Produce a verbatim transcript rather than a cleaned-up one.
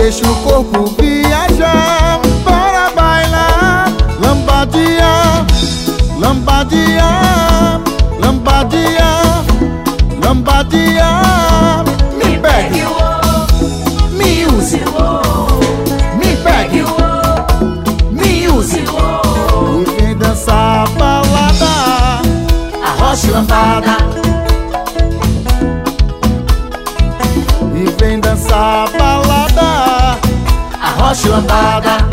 deixa o corpo viajar. Bora bailar, lambadinha, lambadinha, lambadinha, lambadinha. Me pegue, me use, me pegue, me use. E vem dançar a balada, arrocha lambada. E vem dançar a balada, arrocha lambada.